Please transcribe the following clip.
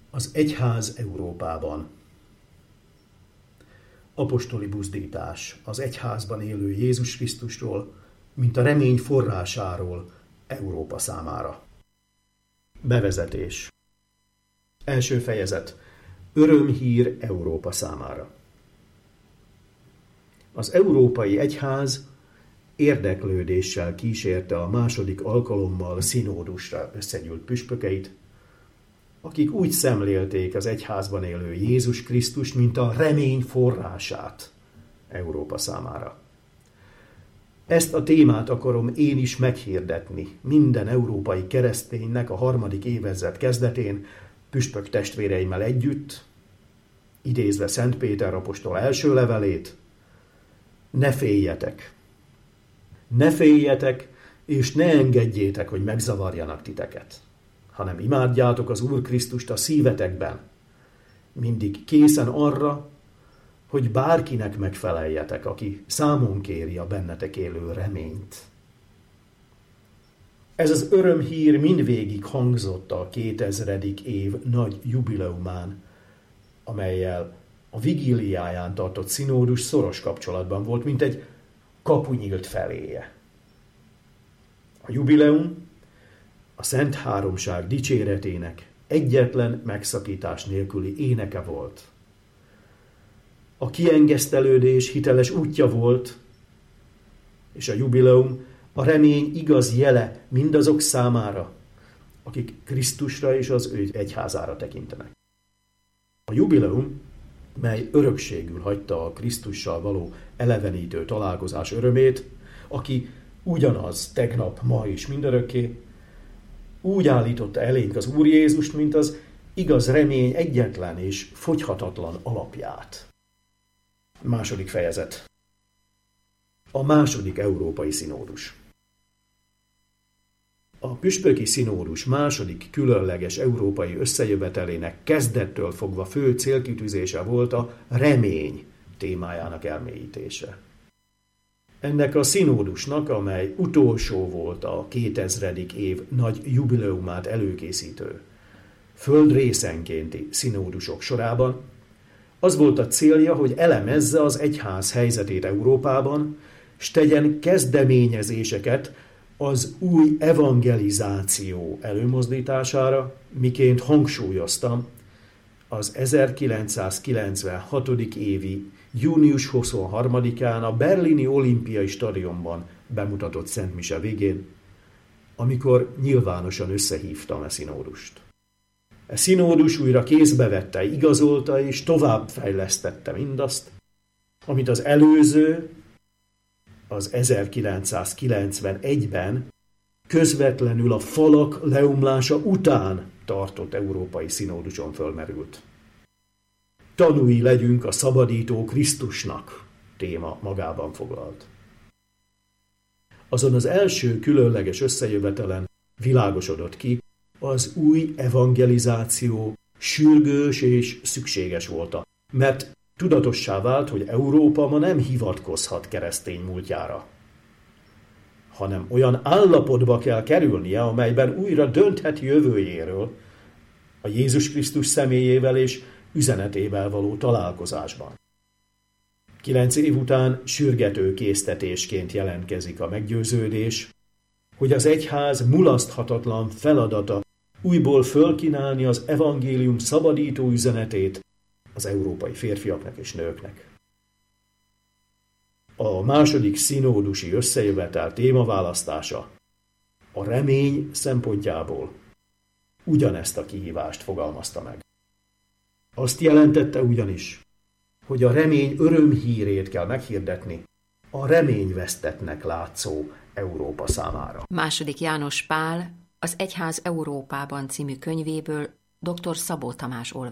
Az egyház Európában. Apostoli buzdítás az egyházban élő Jézus Krisztusról, mint a remény forrásáról Európa számára. Bevezetés. Első fejezet. Örömhír Európa számára. Az Európai Egyház érdeklődéssel kísérte a második alkalommal színódusra összegyűlt püspökeit, akik úgy szemlélték az egyházban élő Jézus Krisztust, mint a remény forrását Európa számára. Ezt a témát akarom én is meghirdetni minden európai kereszténynek a 3. évezred kezdetén, püspök testvéreimmel együtt, idézve Szent Péter apostol első levelét: ne féljetek! Ne féljetek, és ne engedjétek, hogy megzavarjanak titeket, hanem imádjátok az Úr Krisztust a szívetekben, mindig készen arra, hogy bárkinek megfeleljetek, aki számon kéri a bennetek élő reményt. Ez az örömhír mindvégig hangzott a 2000. év nagy jubileumán, amellyel a vigíliáján tartott színódus szoros kapcsolatban volt, mint egy kapu nyílt feléje. A jubileum a Szent Háromság dicséretének egyetlen megszakítás nélküli éneke volt. A kiengesztelődés hiteles útja volt, és a jubileum a remény igaz jele mindazok számára, akik Krisztusra és az ő egyházára tekintenek. A jubileum, mely örökségül hagyta a Krisztussal való elevenítő találkozás örömét, aki ugyanaz tegnap, ma és mindörökké, úgy állította elénk az Úr Jézust, mint az igaz remény egyetlen és fogyhatatlan alapját. Második fejezet. A második európai színódus. A püspöki színódus második különleges európai összejövetelének kezdettől fogva fő célkitűzése volt a remény témájának elmélyítése. Ennek a színódusnak, amely utolsó volt a 2000. év nagy jubileumát előkészítő földrészenkénti színódusok sorában, az volt a célja, hogy elemezze az egyház helyzetét Európában, s tegyen kezdeményezéseket az új evangelizáció előmozdítására, miként hangsúlyoztam az 1996. évi június 23-án a berlini olimpiai stadionban bemutatott szentmise végén, amikor nyilvánosan összehívtam a színódust. A színódus újra kézbe vette, igazolta és továbbfejlesztette mindazt, amit az előző, az 1991-ben közvetlenül a falak leomlása után tartott európai színóduson fölmerült. Tanúi legyünk a szabadító Krisztusnak, téma magában foglalt. Azon az első különleges összejövetelen világosodott ki, az új evangelizáció sürgős és szükséges volt, mert tudatossá vált, hogy Európa ma nem hivatkozhat keresztény múltjára, hanem olyan állapotba kell kerülnie, amelyben újra dönthet jövőjéről a Jézus Krisztus személyével és üzenetével való találkozásban. 9 év után sürgető késztetésként jelentkezik a meggyőződés, hogy az egyház mulaszthatatlan feladata újból fölkínálni az evangélium szabadító üzenetét az európai férfiaknak és nőknek. A második színódusi összejövetel témaválasztása a remény szempontjából ugyanezt a kihívást fogalmazta meg. Azt jelentette ugyanis, hogy a remény örömhírét kell meghirdetni a reményvesztettnek látszó Európa számára. II. János Pál az Egyház Európában című könyvéből dr. Szabó Tamás olvasott.